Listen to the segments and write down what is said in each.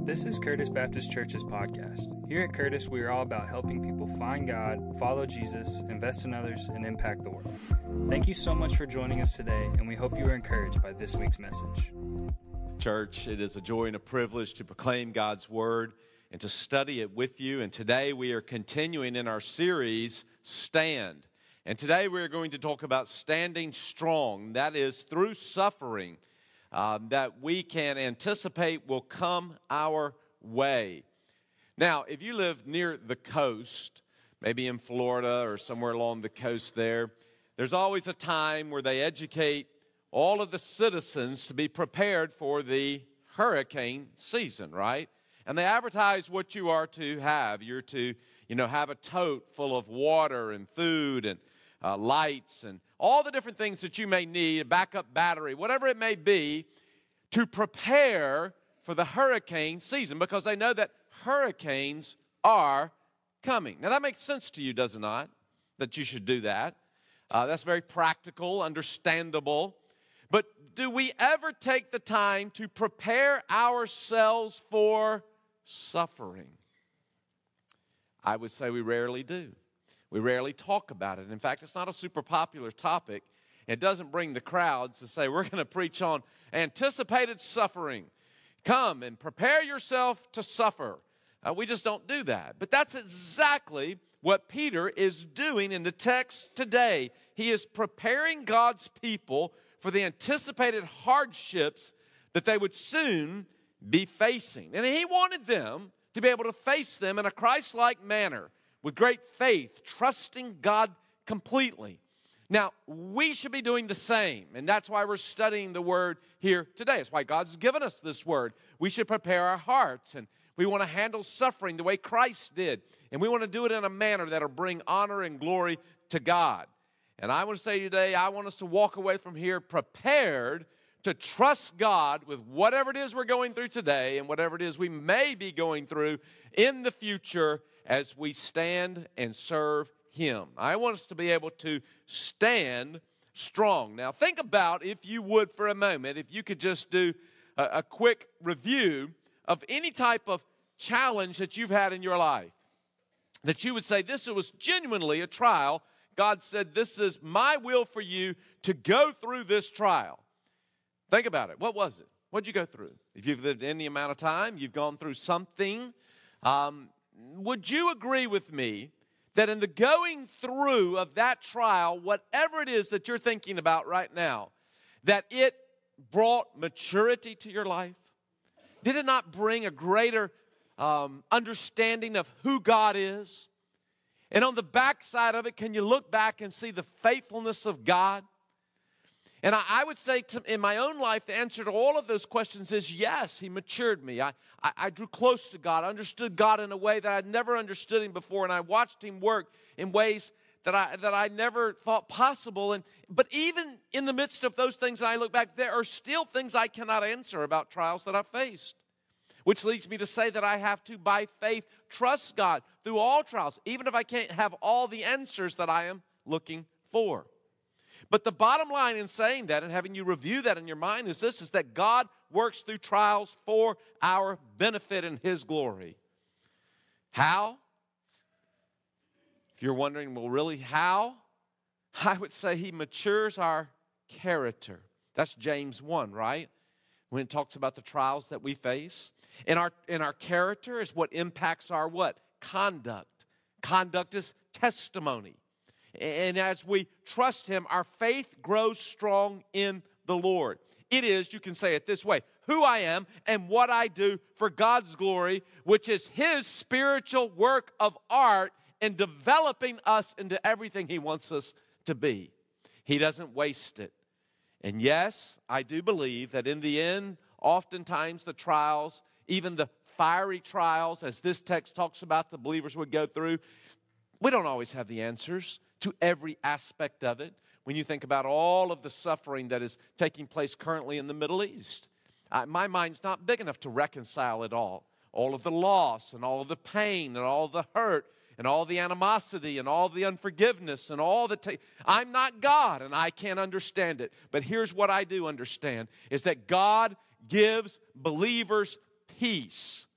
This is Curtis Baptist Church's podcast. Here at Curtis, we are all about helping people find God, follow Jesus, invest in others, and impact the world. Thank you so much for joining us today, and we hope you are encouraged by this week's message. Church, it is a joy and a privilege to proclaim God's Word and to study it with you. And today we are continuing in our series, Stand. And today we are going to talk about standing strong. That is through suffering that we can anticipate will come our way. Now, if you live near the coast, maybe in Florida or somewhere along the coast there's always a time where they educate all of the citizens to be prepared for the hurricane season, right? And they advertise what you are to have. You're to, have a tote full of water and food and lights and all the different things that you may need, a backup battery, whatever it may be, to prepare for the hurricane season because they know that hurricanes are coming. Now, that makes sense to you, does it not, that you should do that? That's very practical, understandable. But do we ever take the time to prepare ourselves for suffering? I would say we rarely do. We rarely talk about it. In fact, it's not a super popular topic. It doesn't bring the crowds to say, we're going to preach on anticipated suffering. Come and prepare yourself to suffer. We just don't do that. But that's exactly what Peter is doing in the text today. He is preparing God's people for the anticipated hardships that they would soon be facing. And he wanted them to be able to face them in a Christ-like manner, with great faith, trusting God completely. Now, we should be doing the same, and that's why we're studying the Word here today. It's why God's given us this Word. We should prepare our hearts, and we want to handle suffering the way Christ did, and we want to do it in a manner that will bring honor and glory to God. And I want to say today, I want us to walk away from here prepared to trust God with whatever it is we're going through today and whatever it is we may be going through in the future as we stand and serve Him. I want us to be able to stand strong. Now, think about, if you would for a moment, if you could just do a quick review of any type of challenge that you've had in your life, that you would say, this was genuinely a trial. God said, this is my will for you to go through this trial. Think about it. What was it? What did you go through? If you've lived any amount of time, you've gone through something. Would you agree with me that in the going through of that trial, whatever it is that you're thinking about right now, that it brought maturity to your life? Did it not bring a greater understanding of who God is? And on the backside of it, can you look back and see the faithfulness of God? And I would say in my own life, the answer to all of those questions is yes, He matured me. I drew close to God. I understood God in a way that I'd never understood Him before, and I watched Him work in ways that I never thought possible. But even in the midst of those things, I look back, there are still things I cannot answer about trials that I've faced, which leads me to say that I have to, by faith, trust God through all trials, even if I can't have all the answers that I am looking for. But the bottom line in saying that and having you review that in your mind is this, is that God works through trials for our benefit and His glory. How? If you're wondering, well, really, how? I would say He matures our character. That's James 1, right? When it talks about the trials that we face. And our character is what impacts our what? Conduct. Conduct is testimony. And as we trust Him, our faith grows strong in the Lord. It is, you can say it this way, who I am and what I do for God's glory, which is His spiritual work of art in developing us into everything He wants us to be. He doesn't waste it. And yes, I do believe that in the end, oftentimes the trials, even the fiery trials, as this text talks about the believers would go through, we don't always have the answers to every aspect of it. When you think about all of the suffering that is taking place currently in the Middle East, my mind's not big enough to reconcile it all. All of the loss and all of the pain and all the hurt and all the animosity and all the unforgiveness and all the... I'm not God and I can't understand it. But here's what I do understand, is that God gives believers peace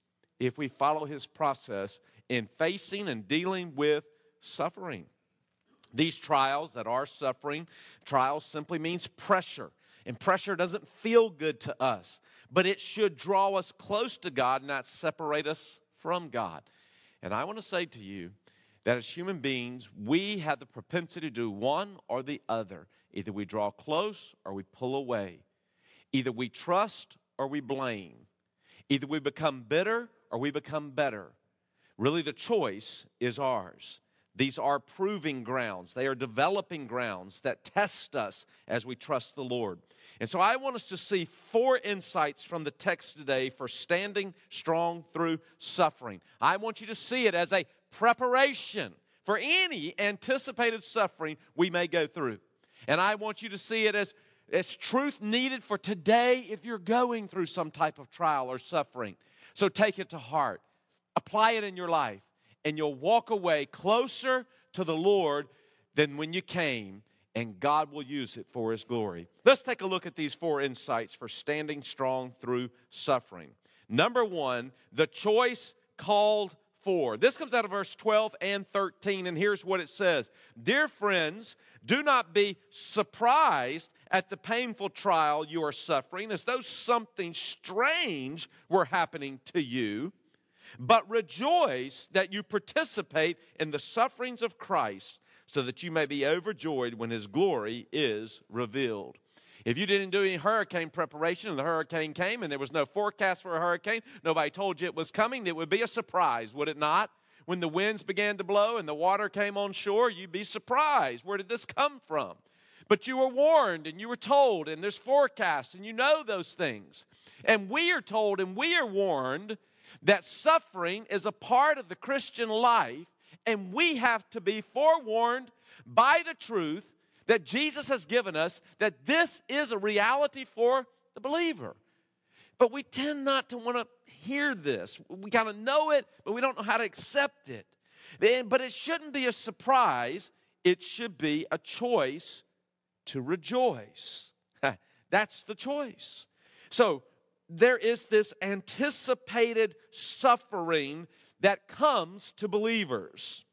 if we follow his process in facing and dealing with suffering. These trials that are suffering, trials simply means pressure. And pressure doesn't feel good to us, but it should draw us close to God, not separate us from God. And I want to say to you that as human beings, we have the propensity to do one or the other. Either we draw close or we pull away. Either we trust or we blame. Either we become bitter or we become better. Really, the choice is ours. These are proving grounds. They are developing grounds that test us as we trust the Lord. And so I want us to see 4 insights from the text today for standing strong through suffering. I want you to see it as a preparation for any anticipated suffering we may go through. And I want you to see it as truth needed for today if you're going through some type of trial or suffering. So take it to heart. Apply it in your life. And you'll walk away closer to the Lord than when you came, and God will use it for his glory. Let's take a look at these 4 insights for standing strong through suffering. Number 1, the choice called for. This comes out of verse 12 and 13, and here's what it says. Dear friends, do not be surprised at the painful trial you are suffering, as though something strange were happening to you. But rejoice that you participate in the sufferings of Christ, so that you may be overjoyed when his glory is revealed. If you didn't do any hurricane preparation and the hurricane came and there was no forecast for a hurricane, nobody told you it was coming, it would be a surprise, would it not? When the winds began to blow and the water came on shore, you'd be surprised. Where did this come from? But you were warned and you were told, and there's forecast, and you know those things. And we are told and we are warned that suffering is a part of the Christian life, and we have to be forewarned by the truth that Jesus has given us, that this is a reality for the believer. But we tend not to want to hear this. We kind of know it, but we don't know how to accept it. But it shouldn't be a surprise. It should be a choice to rejoice. That's the choice. So, there is this anticipated suffering that comes to believers.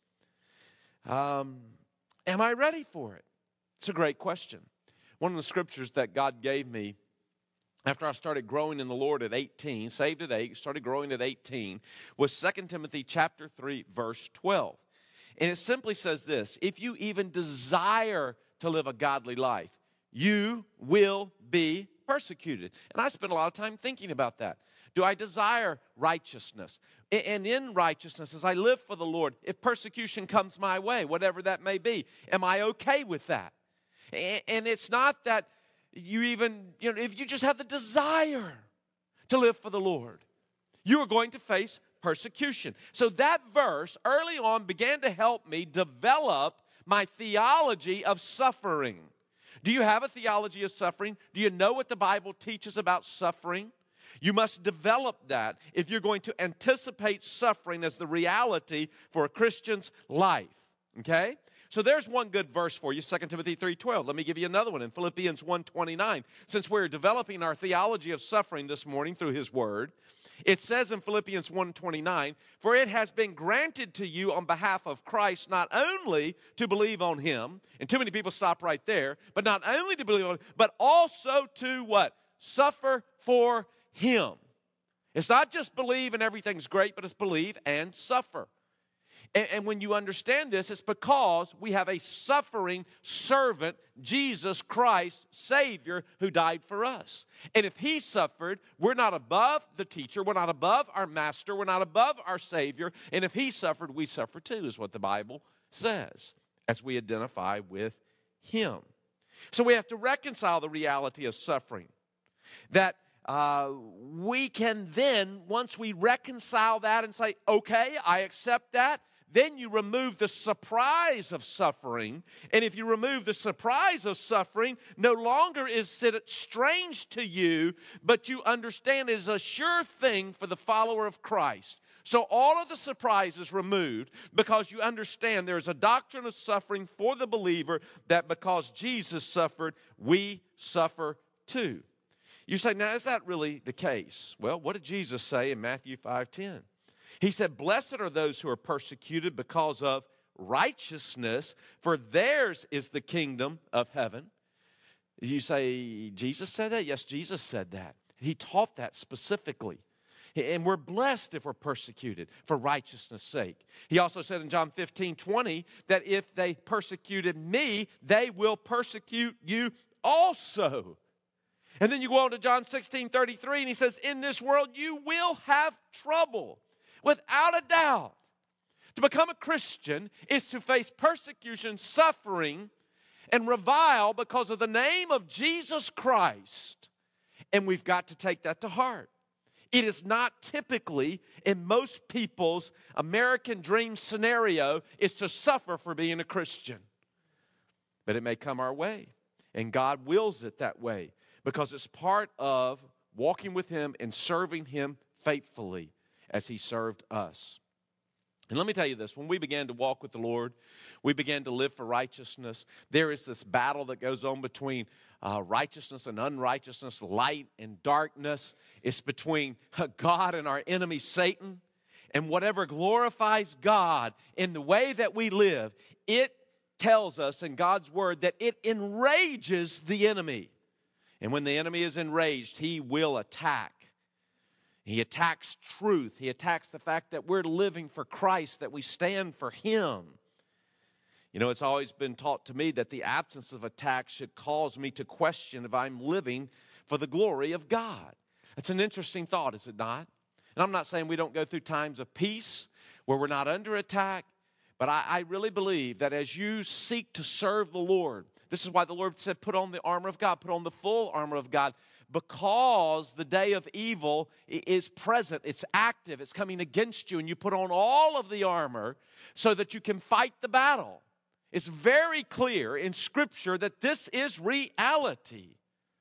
Am I ready for it? It's a great question. One of the scriptures that God gave me after I started growing in the Lord at 18, saved at 8, started growing at 18, was 2 Timothy chapter 3, verse 12. And it simply says this: if you even desire to live a godly life, you will be persecuted. And I spent a lot of time thinking about that. Do I desire righteousness? And in righteousness, as I live for the Lord, if persecution comes my way, whatever that may be, am I okay with that? And it's not that you even, if you just have the desire to live for the Lord, you are going to face persecution. So that verse early on began to help me develop my theology of suffering. Do you have a theology of suffering? Do you know what the Bible teaches about suffering? You must develop that if you're going to anticipate suffering as the reality for a Christian's life. Okay? So there's one good verse for you, 2 Timothy 3:12. Let me give you another one in Philippians 1:29. Since we're developing our theology of suffering this morning through his word, it says in Philippians 1:29, for it has been granted to you on behalf of Christ not only to believe on him, and too many people stop right there, but not only to believe on him, but also to what? Suffer for him. It's not just believe and everything's great, but it's believe and suffer. And when you understand this, it's because we have a suffering servant, Jesus Christ, Savior, who died for us. And if he suffered, we're not above the teacher, we're not above our master, we're not above our Savior. And if he suffered, we suffer too, is what the Bible says, as we identify with him. So we have to reconcile the reality of suffering. That we can then, once we reconcile that and say, okay, I accept that, then you remove the surprise of suffering. And if you remove the surprise of suffering, no longer is it strange to you, but you understand it is a sure thing for the follower of Christ. So all of the surprise is removed because you understand there is a doctrine of suffering for the believer, that because Jesus suffered, we suffer too. You say, now, is that really the case? Well, what did Jesus say in Matthew 5:10? He said, blessed are those who are persecuted because of righteousness, for theirs is the kingdom of heaven. You say, Jesus said that? Yes, Jesus said that. He taught that specifically. And we're blessed if we're persecuted for righteousness' sake. He also said in John 15:20 that if they persecuted me, they will persecute you also. And then you go on to John 16:33, and he says, in this world you will have trouble. Without a doubt, to become a Christian is to face persecution, suffering, and revile because of the name of Jesus Christ. And we've got to take that to heart. It is not typically, in most people's American dream scenario, is to suffer for being a Christian. But it may come our way, and God wills it that way because it's part of walking with Him and serving Him faithfully as He served us. And let me tell you this, when we began to walk with the Lord, we began to live for righteousness. There is this battle that goes on between righteousness and unrighteousness, light and darkness. It's between God and our enemy, Satan. And whatever glorifies God in the way that we live, it tells us in God's word that it enrages the enemy. And when the enemy is enraged, he will attack. He attacks truth. He attacks the fact that we're living for Christ, that we stand for Him. You know, it's always been taught to me that the absence of attack should cause me to question if I'm living for the glory of God. It's an interesting thought, is it not? And I'm not saying we don't go through times of peace where we're not under attack, but I really believe that as you seek to serve the Lord, this is why the Lord said, put on the armor of God, put on the full armor of God, because the day of evil is present, it's active, it's coming against you, and you put on all of the armor so that you can fight the battle. It's very clear in Scripture that this is reality.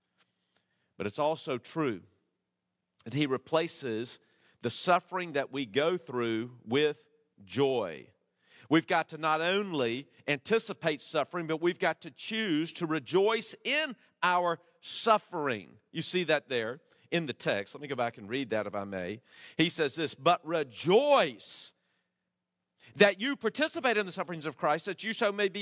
But it's also true that He replaces the suffering that we go through with joy. We've got to not only anticipate suffering, but we've got to choose to rejoice in our suffering. You see that there in the text. Let me go back and read that if I may. He says this, but rejoice that you participate in the sufferings of Christ, that you so may be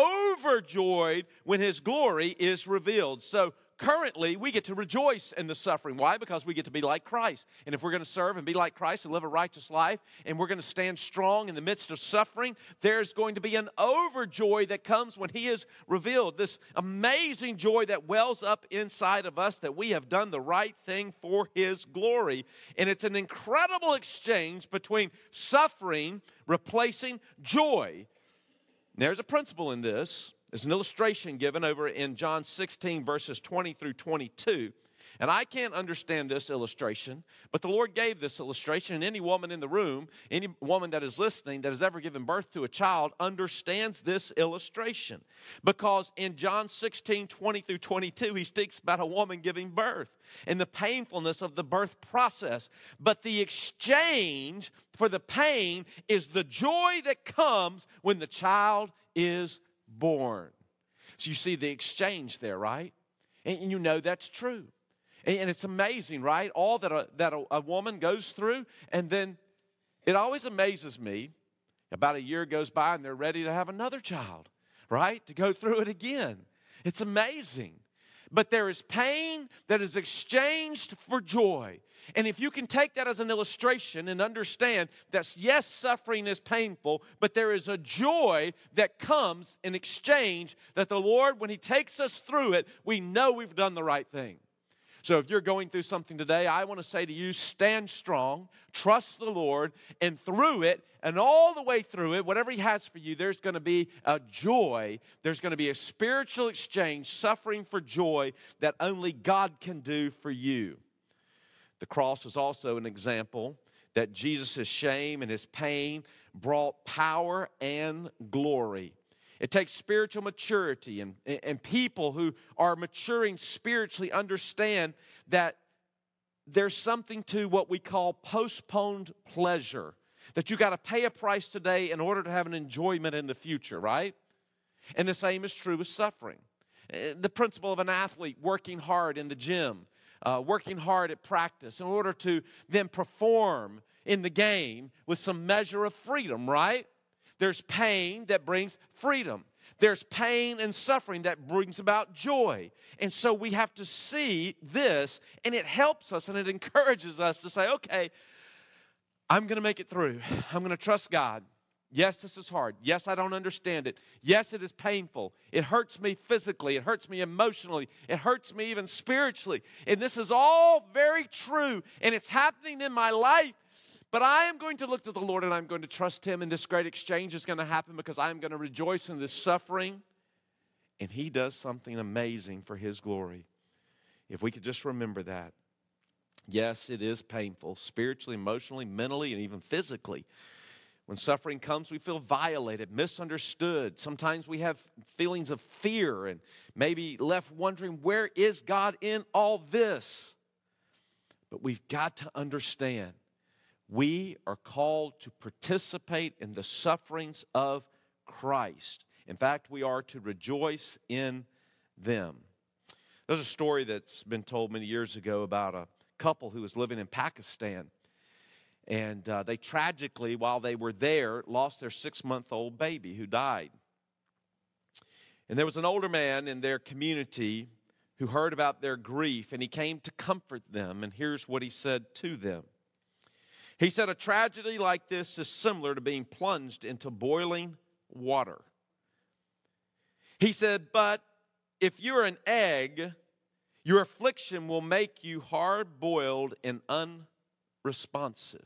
overjoyed when His glory is revealed. So currently, we get to rejoice in the suffering. Why? Because we get to be like Christ. And if we're going to serve and be like Christ and live a righteous life, and we're going to stand strong in the midst of suffering, there's going to be an overjoy that comes when He is revealed. This amazing joy that wells up inside of us that we have done the right thing for His glory. And it's an incredible exchange between suffering replacing joy. There's a principle in this. There's an illustration given over in John 16, verses 20 through 22. And I can't understand this illustration, but the Lord gave this illustration, and any woman in the room, any woman that is listening that has ever given birth to a child understands this illustration. Because in John 16, 20 through 22, He speaks about a woman giving birth and the painfulness of the birth process. But the exchange for the pain is the joy that comes when the child is born. So you see the exchange there, right? And you know that's true. And it's amazing, right? All that a woman goes through. And then it always amazes me. About a year goes by and they're ready to have another child, right? To go through it again. It's amazing. But there is pain that is exchanged for joy. And if you can take that as an illustration and understand that, yes, suffering is painful, but there is a joy that comes in exchange that the Lord, when He takes us through it, we know we've done the right thing. So if you're going through something today, I want to say to you, stand strong, trust the Lord, and through it, and all the way through it, whatever He has for you, there's going to be a joy. There's going to be a spiritual exchange, suffering for joy that only God can do for you. The cross is also an example that Jesus' shame and His pain brought power and glory. It takes spiritual maturity, and people who are maturing spiritually understand that there's something to what we call postponed pleasure, that you got to pay a price today in order to have an enjoyment in the future, right? And the same is true with suffering. The principle of an athlete working hard in the gym, working hard at practice in order to then perform in the game with some measure of freedom, right? There's pain that brings freedom. There's pain and suffering that brings about joy. And so we have to see this, and it helps us and it encourages us to say, okay, I'm going to make it through. I'm going to trust God. Yes, this is hard. Yes, I don't understand it. Yes, it is painful. It hurts me physically. It hurts me emotionally. It hurts me even spiritually. And this is all very true, and it's happening in my life. But I am going to look to the Lord, and I'm going to trust Him, and this great exchange is going to happen because I'm going to rejoice in this suffering. And He does something amazing for His glory. If we could just remember that. Yes, it is painful, spiritually, emotionally, mentally, and even physically. When suffering comes, we feel violated, misunderstood. Sometimes we have feelings of fear and maybe left wondering, where is God in all this? But we've got to understand, we are called to participate in the sufferings of Christ. In fact, we are to rejoice in them. There's a story that's been told many years ago about a couple who was living in Pakistan. And they tragically, while they were there, lost their 6-month-old baby who died. And there was an older man in their community who heard about their grief, and he came to comfort them. And here's what he said to them. He said, a tragedy like this is similar to being plunged into boiling water. He said, but if you're an egg, your affliction will make you hard-boiled and unresponsive.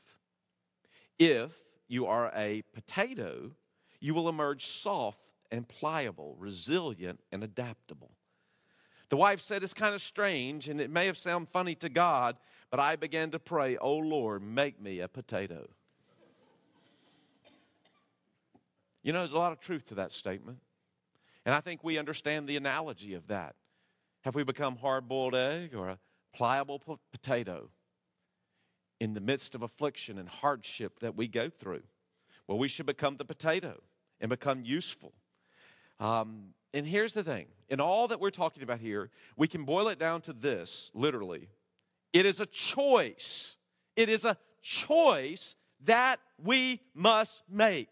If you are a potato, you will emerge soft and pliable, resilient and adaptable. The wife said, it's kind of strange, and it may have sounded funny to God, but I began to pray, oh Lord, make me a potato. You know, there's a lot of truth to that statement. And I think we understand the analogy of that. Have we become a hard-boiled egg or a pliable potato in the midst of affliction and hardship that we go through? Well, we should become the potato and become useful. And here's the thing. In all that we're talking about here, we can boil it down to this, literally. It is a choice. It is a choice that we must make.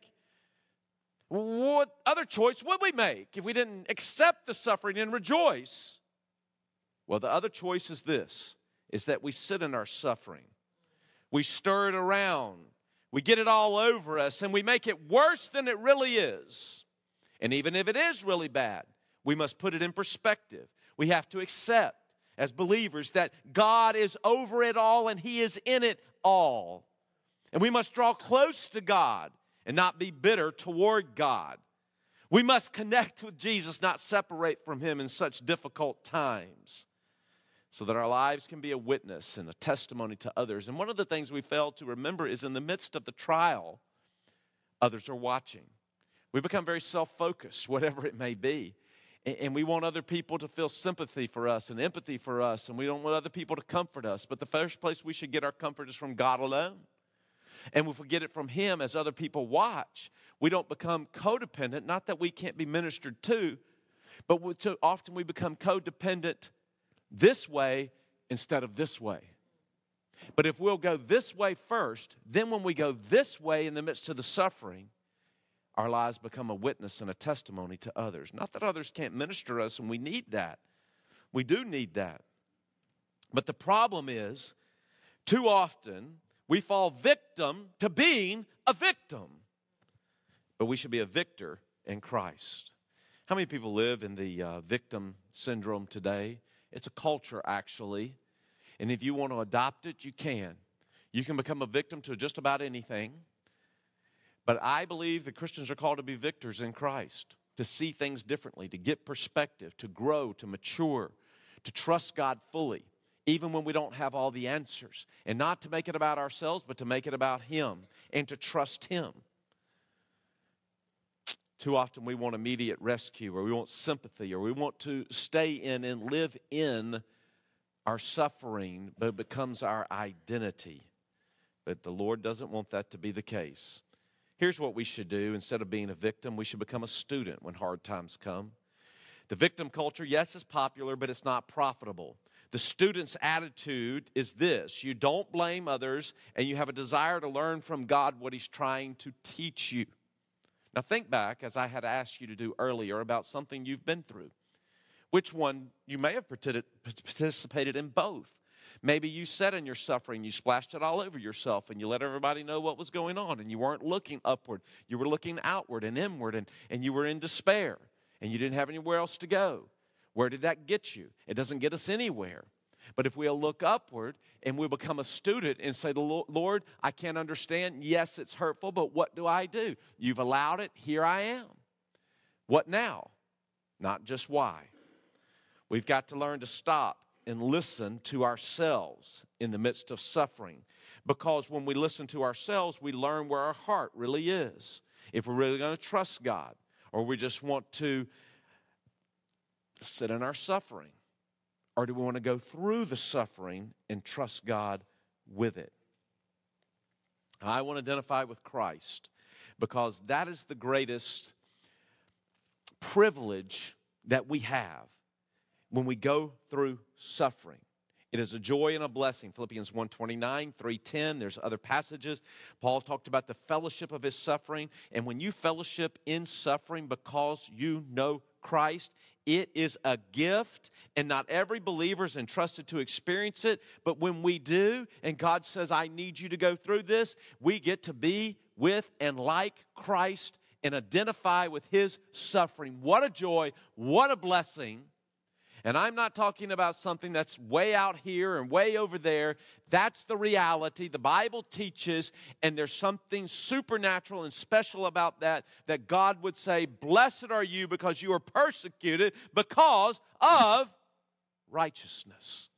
What other choice would we make if we didn't accept the suffering and rejoice? Well, the other choice is this, is that we sit in our suffering. We stir it around. We get it all over us, and we make it worse than it really is. And even if it is really bad, we must put it in perspective. We have to accept, as believers, that God is over it all and He is in it all. And we must draw close to God and not be bitter toward God. We must connect with Jesus, not separate from Him in such difficult times, so that our lives can be a witness and a testimony to others. And one of the things we fail to remember is in the midst of the trial, others are watching. We become very self-focused, whatever it may be. And we want other people to feel sympathy for us and empathy for us, and we don't want other people to comfort us. But the first place we should get our comfort is from God alone. And if we get it from Him as other people watch, we don't become codependent. Not that we can't be ministered to, but too often we become codependent this way instead of this way. But if we'll go this way first, then when we go this way in the midst of the suffering, our lives become a witness and a testimony to others. Not that others can't minister us, and we need that. We do need that. But the problem is, too often, we fall victim to being a victim. But we should be a victor in Christ. How many people live in the victim syndrome today? It's a culture, actually. And if you want to adopt it, you can. You can become a victim to just about anything. But I believe that Christians are called to be victors in Christ, to see things differently, to get perspective, to grow, to mature, to trust God fully, even when we don't have all the answers. And not to make it about ourselves, but to make it about Him and to trust Him. Too often we want immediate rescue, or we want sympathy, or we want to stay in and live in our suffering, but it becomes our identity. But the Lord doesn't want that to be the case. Here's what we should do. Instead of being a victim, we should become a student when hard times come. The victim culture, yes, is popular, but it's not profitable. The student's attitude is this: you don't blame others, and you have a desire to learn from God what He's trying to teach you. Now think back, as I had asked you to do earlier, about something you've been through. Which one? You may have participated in both. Maybe you sat in your suffering, you splashed it all over yourself, and you let everybody know what was going on, and you weren't looking upward. You were looking outward and inward, and you were in despair, and you didn't have anywhere else to go. Where did that get you? It doesn't get us anywhere. But if we'll look upward and we'll become a student and say, Lord, I can't understand. Yes, it's hurtful, but what do I do? You've allowed it. Here I am. What now? Not just why. We've got to learn to stop and listen to ourselves in the midst of suffering. Because when we listen to ourselves, we learn where our heart really is. If we're really going to trust God, or we just want to sit in our suffering, or do we want to go through the suffering and trust God with it? I want to identify with Christ because that is the greatest privilege that we have when we go through suffering. It is a joy and a blessing. Philippians 1:29, 3:10, there's other passages. Paul talked about the fellowship of his suffering. And when you fellowship in suffering because you know Christ, it is a gift, and not every believer is entrusted to experience it. But when we do, and God says, I need you to go through this, we get to be with and like Christ and identify with His suffering. What a joy, what a blessing. And I'm not talking about something that's way out here and way over there. That's the reality. The Bible teaches, and there's something supernatural and special about that God would say, blessed are you because you are persecuted because of righteousness.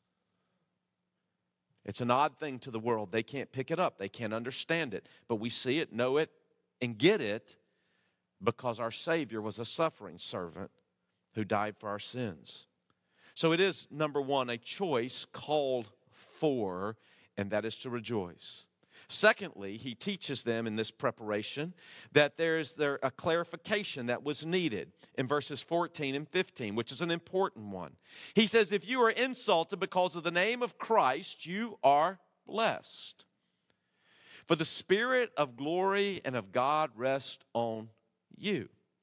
It's an odd thing to the world. They can't pick it up. They can't understand it. But we see it, know it, and get it because our Savior was a suffering servant who died for our sins. So it is, number one, a choice called for, and that is to rejoice. Secondly, he teaches them in this preparation that there's a clarification that was needed in verses 14 and 15, which is an important one. He says, if you are insulted because of the name of Christ, you are blessed. For the Spirit of glory and of God rests on you.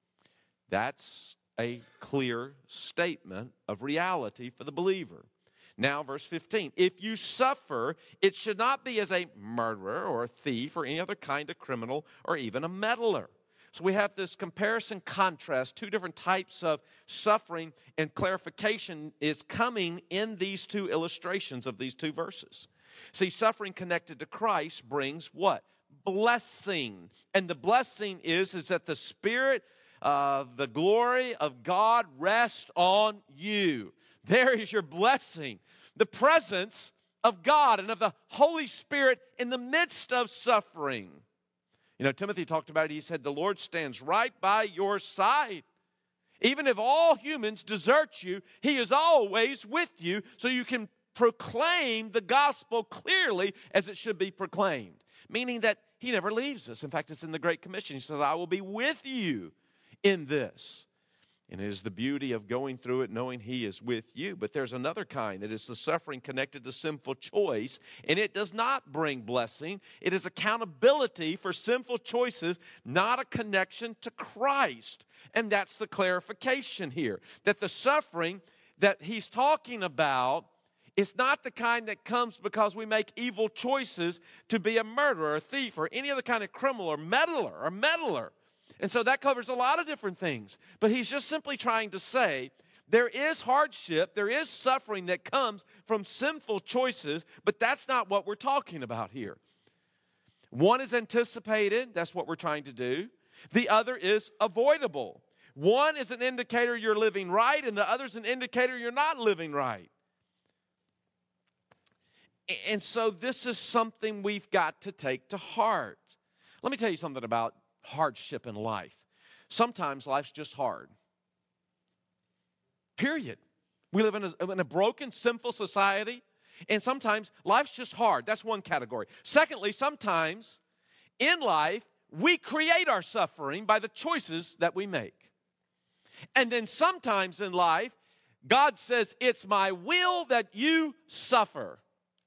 That's a clear statement of reality for the believer. Now, verse 15, if you suffer, it should not be as a murderer or a thief or any other kind of criminal or even a meddler. So we have this comparison contrast, two different types of suffering, and clarification is coming in these two illustrations of these two verses. See, suffering connected to Christ brings what? Blessing. And the blessing is that the Spirit the glory of God rests on you. There is your blessing. The presence of God and of the Holy Spirit in the midst of suffering. You know, Timothy talked about it. He said, the Lord stands right by your side. Even if all humans desert you, He is always with you, so you can proclaim the gospel clearly as it should be proclaimed. Meaning that He never leaves us. In fact, it's in the Great Commission. He says, I will be with you in this. And it is the beauty of going through it knowing He is with you. But there's another kind. It is the suffering connected to sinful choice. And it does not bring blessing. It is accountability for sinful choices, not a connection to Christ. And that's the clarification here. That the suffering that he's talking about is not the kind that comes because we make evil choices to be a murderer, a thief, or any other kind of criminal or meddler. And so that covers a lot of different things. But he's just simply trying to say there is hardship, there is suffering that comes from sinful choices, but that's not what we're talking about here. One is anticipated, that's what we're trying to do. The other is avoidable. One is an indicator you're living right, and the other is an indicator you're not living right. And so this is something we've got to take to heart. Let me tell you something about hardship in life. Sometimes life's just hard. Period. We live in a broken, sinful society, and sometimes life's just hard. That's one category. Secondly, sometimes in life, we create our suffering by the choices that we make. And then sometimes in life, God says, it's my will that you suffer.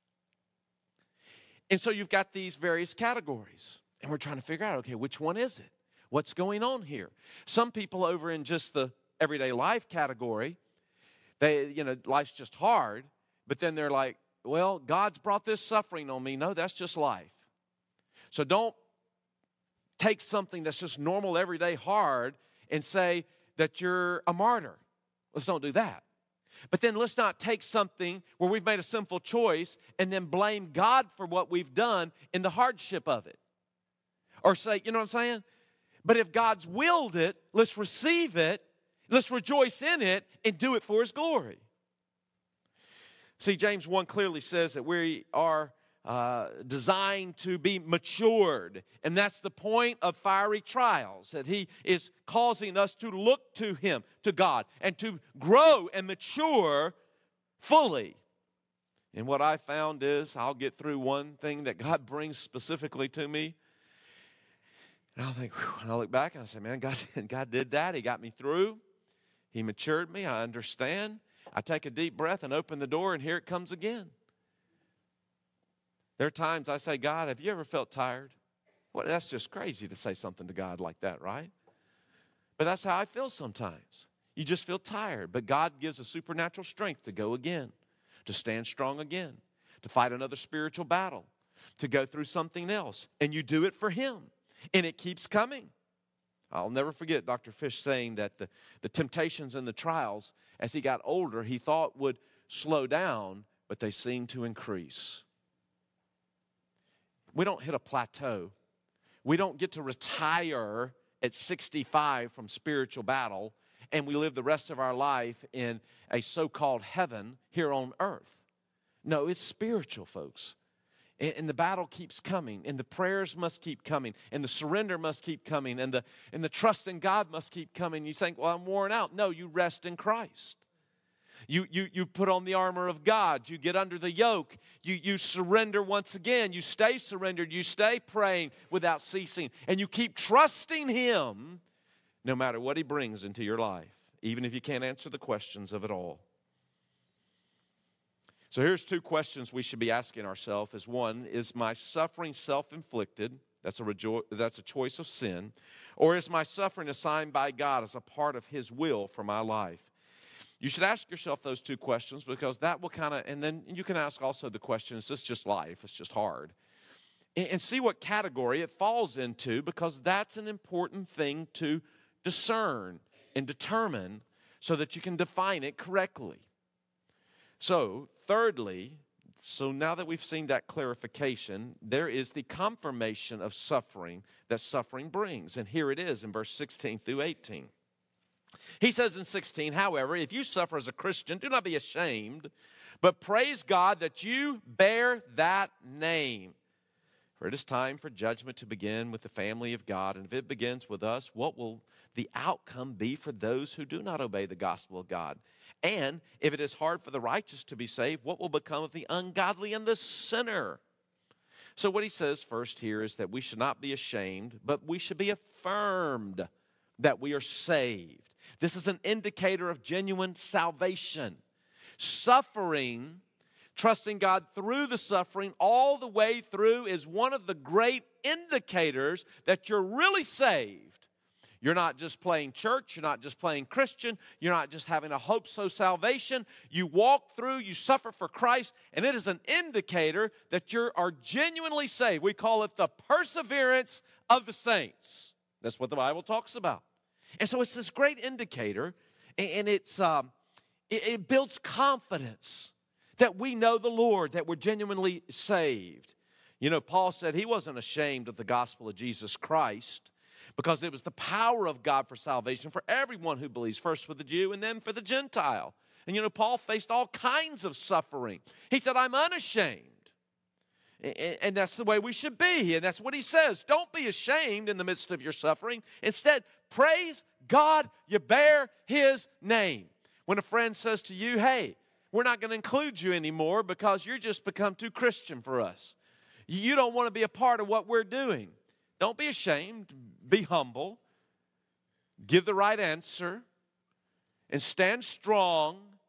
And so you've got these various categories. And we're trying to figure out, okay, which one is it? What's going on here? Some people over in just the everyday life category, life's just hard. But then they're like, well, God's brought this suffering on me. No, that's just life. So don't take something that's just normal, everyday hard and say that you're a martyr. Let's don't do that. But then let's not take something where we've made a sinful choice and then blame God for what we've done in the hardship of it. Or say, you know what I'm saying? But if God's willed it, let's receive it, let's rejoice in it, and do it for His glory. See, James 1 clearly says that we are designed to be matured. And that's the point of fiery trials, that He is causing us to look to Him, to God, and to grow and mature fully. And what I found is, I'll get through one thing that God brings specifically to me, and I'll think, whew, and I'll look back and I say, man, God did that. He got me through. He matured me. I understand. I take a deep breath and open the door, and here it comes again. There are times I say, God, have you ever felt tired? Well, that's just crazy to say something to God like that, right? But that's how I feel sometimes. You just feel tired, but God gives a supernatural strength to go again, to stand strong again, to fight another spiritual battle, to go through something else, and you do it for Him, and it keeps coming. I'll never forget Dr. Fish saying that the temptations and the trials, as he got older, he thought would slow down, but they seemed to increase. We don't hit a plateau. We don't get to retire at 65 from spiritual battle, and we live the rest of our life in a so-called heaven here on earth. No, it's spiritual, folks. And the battle keeps coming, and the prayers must keep coming, and the surrender must keep coming, and the trust in God must keep coming. You think, well, I'm worn out. No, you rest in Christ. You put on the armor of God. You get under the yoke. You surrender once again. You stay surrendered. You stay praying without ceasing, and you keep trusting Him no matter what He brings into your life, even if you can't answer the questions of it all. So here's two questions we should be asking ourselves. Is one, is my suffering self-inflicted? That's a choice of sin. Or is my suffering assigned by God as a part of His will for my life? You should ask yourself those two questions, because that will and then you can ask also the question, is this just life? It's just hard. And see what category it falls into, because that's an important thing to discern and determine so that you can define it correctly. So, thirdly, now that we've seen that clarification, there is the confirmation of suffering that suffering brings. And here it is in verse 16 through 18. He says in 16, however, if you suffer as a Christian, do not be ashamed, but praise God that you bear that name. For it is time for judgment to begin with the family of God. And if it begins with us, what will the outcome be for those who do not obey the gospel of God? And if it is hard for the righteous to be saved, what will become of the ungodly and the sinner? So what he says first here is that we should not be ashamed, but we should be affirmed that we are saved. This is an indicator of genuine salvation. Suffering, trusting God through the suffering all the way through, is one of the great indicators that you're really saved. You're not just playing church. You're not just playing Christian. You're not just having a hope-so salvation. You walk through, you suffer for Christ, and it is an indicator that you are genuinely saved. We call it the perseverance of the saints. That's what the Bible talks about. And so it's this great indicator, and it builds confidence that we know the Lord, that we're genuinely saved. You know, Paul said he wasn't ashamed of the gospel of Jesus Christ, because it was the power of God for salvation for everyone who believes, first for the Jew and then for the Gentile. And you know, Paul faced all kinds of suffering. He said, I'm unashamed. And that's the way we should be. And that's what he says. Don't be ashamed in the midst of your suffering. Instead, praise God, you bear His name. When a friend says to you, hey, we're not going to include you anymore because you're just become too Christian for us. You don't want to be a part of what we're doing. Don't be ashamed. Be humble. Give the right answer. And stand strong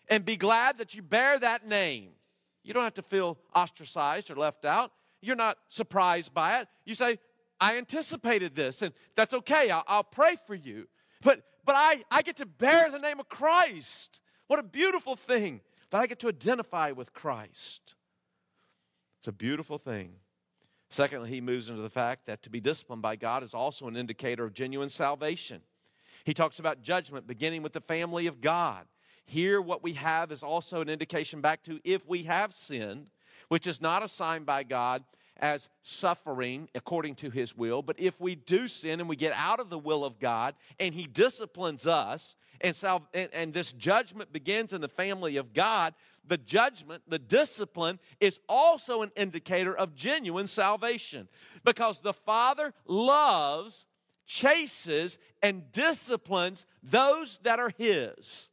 and be glad that you bear that name. You don't have to feel ostracized or left out. You're not surprised by it. You say, I anticipated this, and that's okay. I'll pray for you. But I get to bear the name of Christ. What a beautiful thing that I get to identify with Christ. It's a beautiful thing. Secondly, he moves into the fact that to be disciplined by God is also an indicator of genuine salvation. He talks about judgment beginning with the family of God. Here, what we have is also an indication back to if we have sinned, which is not assigned by God as suffering according to his will, but if we do sin and we get out of the will of God and he disciplines us, and this judgment begins in the family of God, the judgment, the discipline is also an indicator of genuine salvation, because the Father loves, chases, and disciplines those that are his.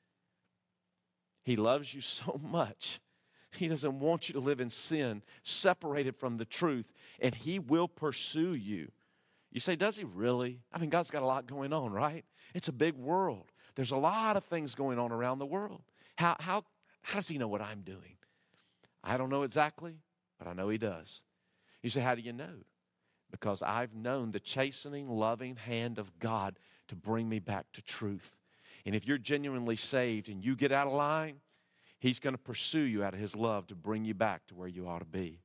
He loves you so much. He doesn't want you to live in sin, separated from the truth, and he will pursue you. You say, does he really? I mean, God's got a lot going on, right? It's a big world. There's a lot of things going on around the world. How does he know what I'm doing? I don't know exactly, but I know he does. You say, how do you know? Because I've known the chastening, loving hand of God to bring me back to truth. And if you're genuinely saved and you get out of line, he's going to pursue you out of his love to bring you back to where you ought to be.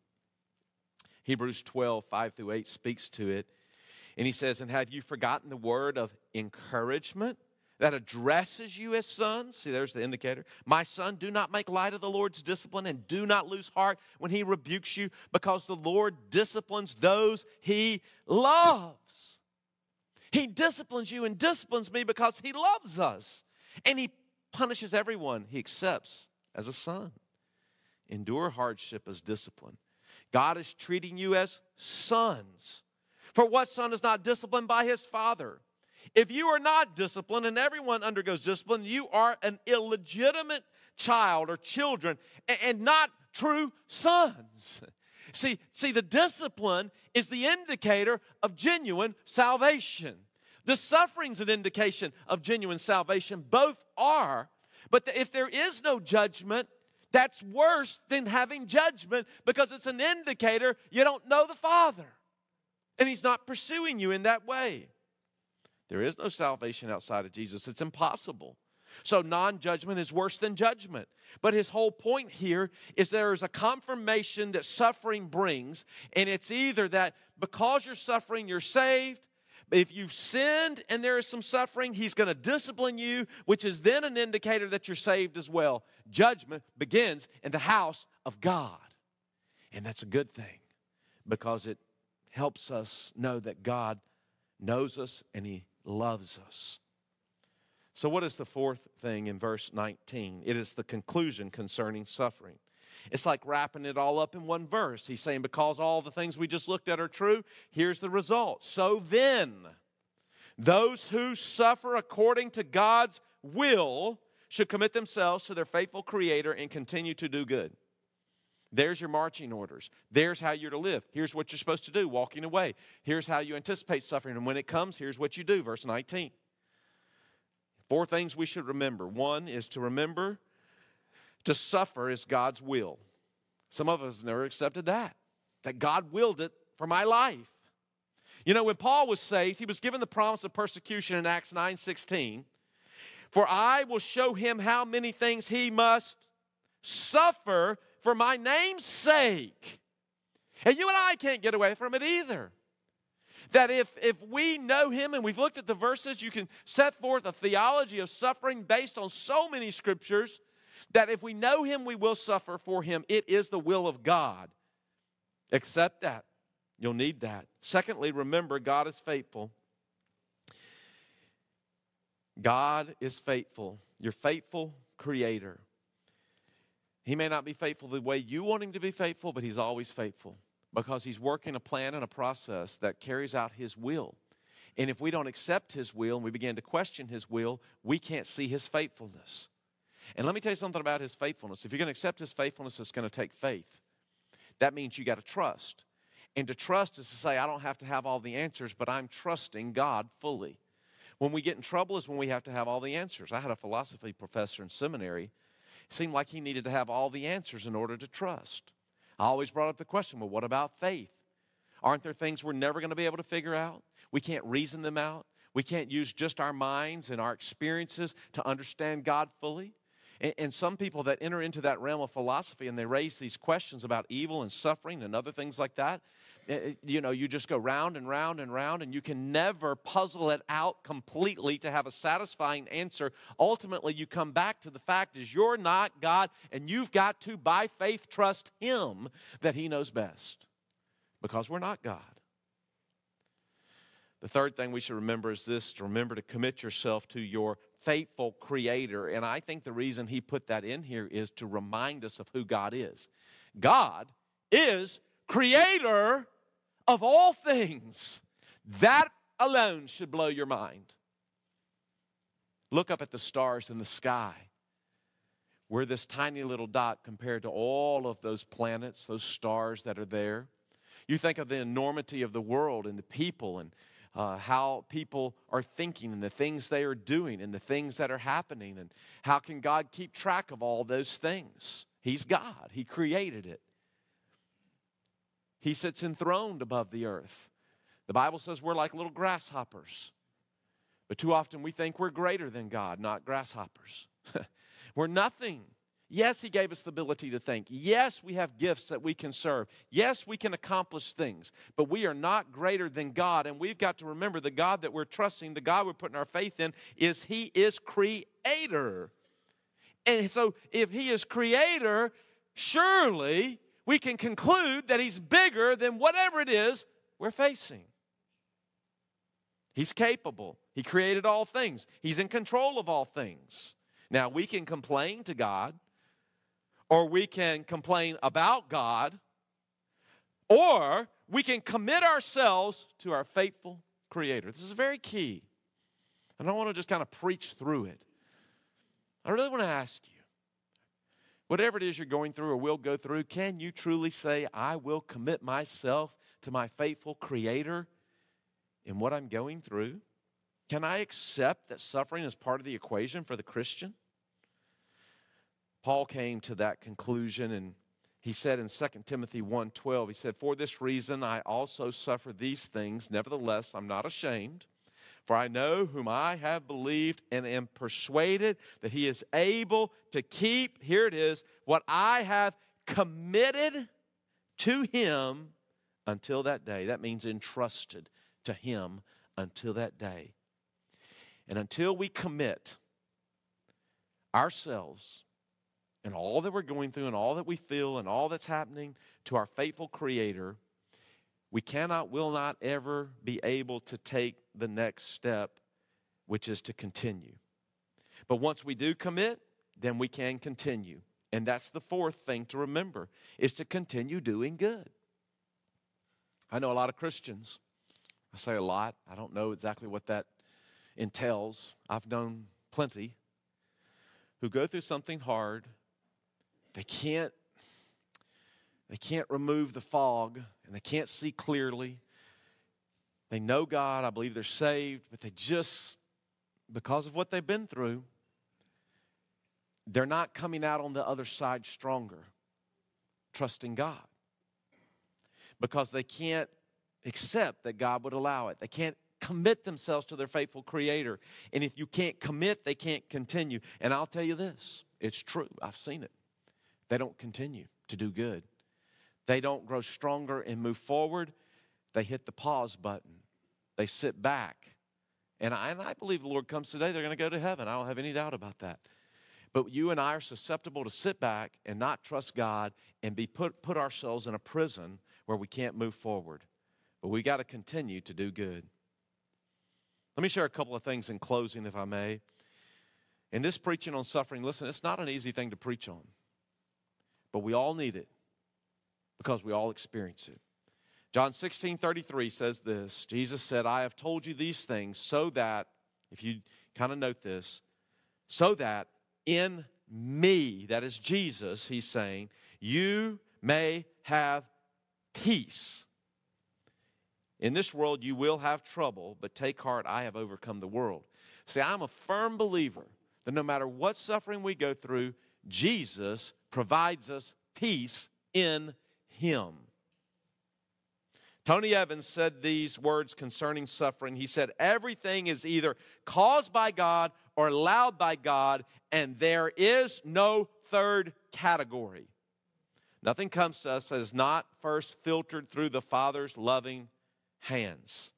Hebrews 12, 5-8 speaks to it. And he says, and have you forgotten the word of encouragement that addresses you as sons? See, there's the indicator. My son, do not make light of the Lord's discipline, and do not lose heart when he rebukes you, because the Lord disciplines those he loves. He disciplines you and disciplines me because he loves us. And he punishes everyone he accepts as a son. Endure hardship as discipline. God is treating you as sons. For what son is not disciplined by his father? If you are not disciplined, and everyone undergoes discipline, you are an illegitimate child or children and not true sons. See, the discipline is the indicator of genuine salvation. The suffering's an indication of genuine salvation. Both are. But if there is no judgment, that's worse than having judgment, because it's an indicator you don't know the Father. And he's not pursuing you in that way. There is no salvation outside of Jesus. It's impossible. So non-judgment is worse than judgment. But his whole point here is there is a confirmation that suffering brings, and it's either that because you're suffering, you're saved. If you've sinned and there is some suffering, he's going to discipline you, which is then an indicator that you're saved as well. Judgment begins in the house of God. And that's a good thing, because it helps us know that God knows us and he loves us. So what is the fourth thing in verse 19? It is the conclusion concerning suffering. It's like wrapping it all up in one verse. He's saying, because all the things we just looked at are true, here's the result. So then, those who suffer according to God's will should commit themselves to their faithful Creator and continue to do good. There's your marching orders. There's how you're to live. Here's what you're supposed to do, walking away. Here's how you anticipate suffering. And when it comes, here's what you do, verse 19. 4 things we should remember. 1 is to remember to suffer is God's will. Some of us never accepted that God willed it for my life. You know, when Paul was saved, he was given the promise of persecution in Acts 9:16. For I will show him how many things he must suffer for my name's sake. And you and I can't get away from it either. That if we know him, and we've looked at the verses, you can set forth a theology of suffering based on so many scriptures, that if we know him, we will suffer for him. It is the will of God. Accept that. You'll need that. Secondly, remember, God is faithful. God is faithful. Your faithful Creator. He may not be faithful the way you want him to be faithful, but he's always faithful, because he's working a plan and a process that carries out his will. And if we don't accept his will and we begin to question his will, we can't see his faithfulness. And let me tell you something about his faithfulness. If you're going to accept his faithfulness, it's going to take faith. That means you got to trust. And to trust is to say, I don't have to have all the answers, but I'm trusting God fully. When we get in trouble is when we have to have all the answers. I had a philosophy professor in seminary seemed like he needed to have all the answers in order to trust. I always brought up the question, well, what about faith? Aren't there things we're never going to be able to figure out? We can't reason them out. We can't use just our minds and our experiences to understand God fully. And some people that enter into that realm of philosophy and they raise these questions about evil and suffering and other things like that, you just go round and round and round, and you can never puzzle it out completely to have a satisfying answer. Ultimately, you come back to the fact is you're not God, and you've got to, by faith, trust Him that He knows best, because we're not God. The third thing we should remember is this, to remember to commit yourself to your faithful Creator. And I think the reason He put that in here is to remind us of who God is. God is Creator of all things. That alone should blow your mind. Look up at the stars in the sky. We're this tiny little dot compared to all of those planets, those stars that are there. You think of the enormity of the world and the people and how people are thinking and the things they are doing and the things that are happening, and how can God keep track of all those things? He's God. He created it. He sits enthroned above the earth. The Bible says we're like little grasshoppers. But too often we think we're greater than God, not grasshoppers. We're nothing. Yes, He gave us the ability to think. Yes, we have gifts that we can serve. Yes, we can accomplish things. But we are not greater than God. And we've got to remember the God that we're trusting, the God we're putting our faith in, He is Creator. And so if He is Creator, surely we can conclude that He's bigger than whatever it is we're facing. He's capable. He created all things. He's in control of all things. Now, we can complain to God, or we can complain about God, or we can commit ourselves to our faithful Creator. This is very key. I don't want to just kind of preach through it. I really want to ask you, whatever it is you're going through or will go through, can you truly say, I will commit myself to my faithful Creator in what I'm going through? Can I accept that suffering is part of the equation for the Christian? Paul came to that conclusion, and he said in 2 Timothy 1:12, he said, for this reason I also suffer these things. Nevertheless, I'm not ashamed, for I know whom I have believed and am persuaded that He is able to keep, here it is, what I have committed to Him until that day. That means entrusted to Him until that day. And until we commit ourselves and all that we're going through and all that we feel and all that's happening to our faithful Creator, we cannot, will not ever be able to take the next step, which is to continue. But once we do commit, then we can continue. And that's the fourth thing to remember, is to continue doing good. I know a lot of Christians. I say a lot. I don't know exactly what that entails. I've known plenty who go through something hard. They can't remove the fog, and they can't see clearly. They know God. I believe they're saved, but they just, because of what they've been through, they're not coming out on the other side stronger, trusting God. Because they can't accept that God would allow it. They can't commit themselves to their faithful Creator. And if you can't commit, they can't continue. And I'll tell you this, it's true. I've seen it. They don't continue to do good. They don't grow stronger and move forward. They hit the pause button. They sit back. And I believe the Lord comes today, they're going to go to heaven. I don't have any doubt about that. But you and I are susceptible to sit back and not trust God and be put ourselves in a prison where we can't move forward. But we got to continue to do good. Let me share a couple of things in closing, if I may. In this preaching on suffering, listen, it's not an easy thing to preach on. But we all need it because we all experience it. John 16:33 says this. Jesus said, I have told you these things so that, if you kind of note this, so that in me, that is Jesus, He's saying, you may have peace. In this world you will have trouble, but take heart, I have overcome the world. See, I'm a firm believer that no matter what suffering we go through, Jesus provides us peace in Him. Tony Evans said these words concerning suffering. He said, everything is either caused by God or allowed by God, and there is no third category. Nothing comes to us that is not first filtered through the Father's loving hands.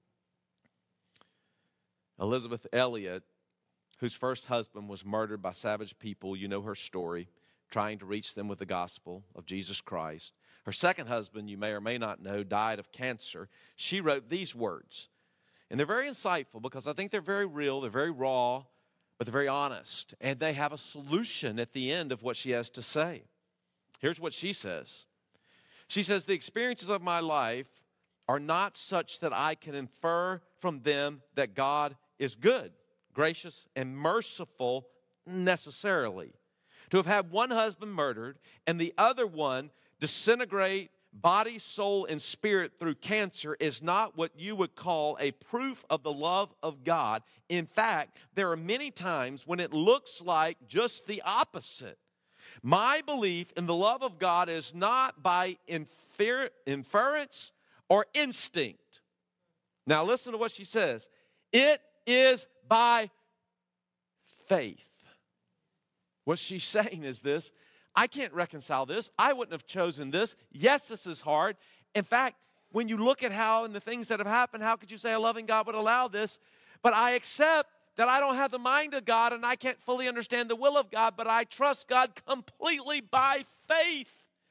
Elizabeth Elliot, whose first husband was murdered by savage people, you know her story, trying to reach them with the gospel of Jesus Christ. Her second husband, you may or may not know, died of cancer. She wrote these words, and they're very insightful because I think they're very real, they're very raw, but they're very honest, and they have a solution at the end of what she has to say. Here's what she says. She says, the experiences of my life are not such that I can infer from them that God is good, gracious, and merciful necessarily. To have had one husband murdered and the other one disintegrate body, soul, and spirit through cancer is not what you would call a proof of the love of God. In fact, there are many times when it looks like just the opposite. My belief in the love of God is not by inference or instinct. Now listen to what she says. It is by faith. What she's saying is this: I can't reconcile this. I wouldn't have chosen this. Yes, this is hard. In fact, when you look at how and the things that have happened, how could you say a loving God would allow this? But I accept that I don't have the mind of God and I can't fully understand the will of God, but I trust God completely by faith.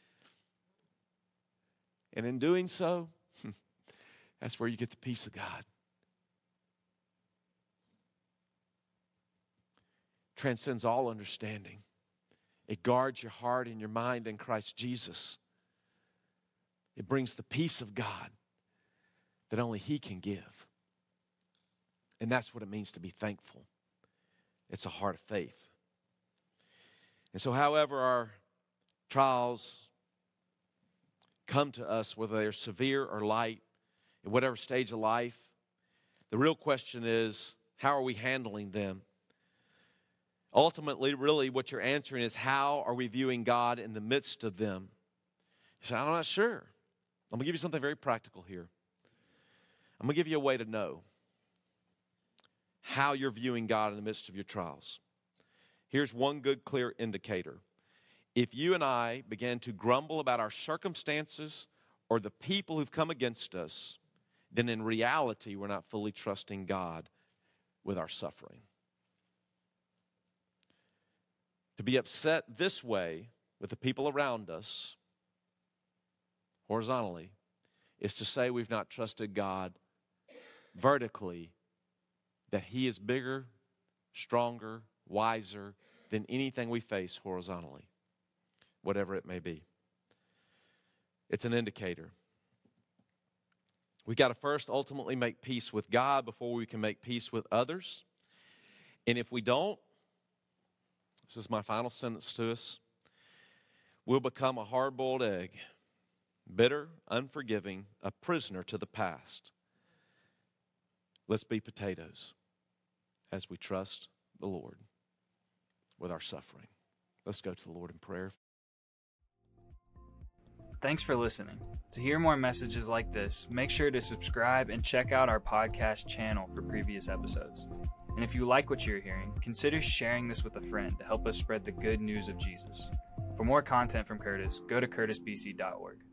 And in doing so, that's where you get the peace of God. Transcends all understanding. It guards your heart and your mind in Christ Jesus. It brings the peace of God that only He can give. And that's what it means to be thankful. It's a heart of faith. And so however our trials come to us, whether they're severe or light, in whatever stage of life, the real question is, how are we handling them? Ultimately, really, what you're answering is, how are we viewing God in the midst of them? You say, I'm not sure. I'm going to give you something very practical here. I'm going to give you a way to know how you're viewing God in the midst of your trials. Here's one good, clear indicator. If you and I begin to grumble about our circumstances or the people who've come against us, then in reality, we're not fully trusting God with our suffering. To be upset this way with the people around us, horizontally, is to say we've not trusted God vertically, that He is bigger, stronger, wiser than anything we face horizontally, whatever it may be. It's an indicator. We've got to first ultimately make peace with God before we can make peace with others. And if we don't, this is my final sentence to us, we'll become a hard-boiled egg, bitter, unforgiving, a prisoner to the past. Let's be potatoes as we trust the Lord with our suffering. Let's go to the Lord in prayer. Thanks for listening. To hear more messages like this, make sure to subscribe and check out our podcast channel for previous episodes. And if you like what you're hearing, consider sharing this with a friend to help us spread the good news of Jesus. For more content from Curtis, go to curtisbc.org.